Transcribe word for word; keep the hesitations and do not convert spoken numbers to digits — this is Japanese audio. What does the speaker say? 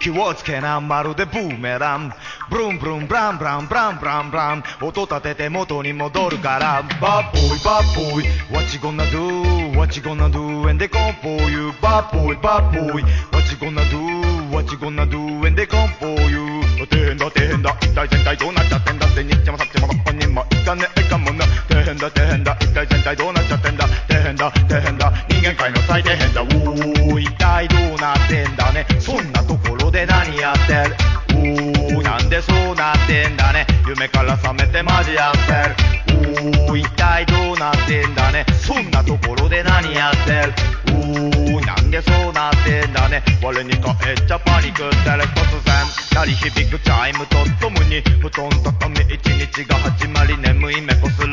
気をつけなまるでブーメランブルンブルンブランブランブランブランブラン音立てて元に戻るからバッボーイバッボーイ What you gonna do What you gonna do when they come for you バッボーイバッボーイ What you gonna do What you gonna do when they come for you 大変だ大変だ一体全体どうなっちゃってんだってにっちもさっちもどこにもいかねえかもな大変だ大変だ一体全体どうなっちゃってんだ大変だ大変だ人間界の最底辺だおー一体どうなってんだねそんなところで何やってるおーなんでそうなってんだね夢から覚めてマジやってるおー一体どうなってんだねそんなところで何やってるおーなんでそうなってんだね我に返っちゃパニックってる突然鳴り響くチャイムとともに布団畳み一日が始まり眠い目こする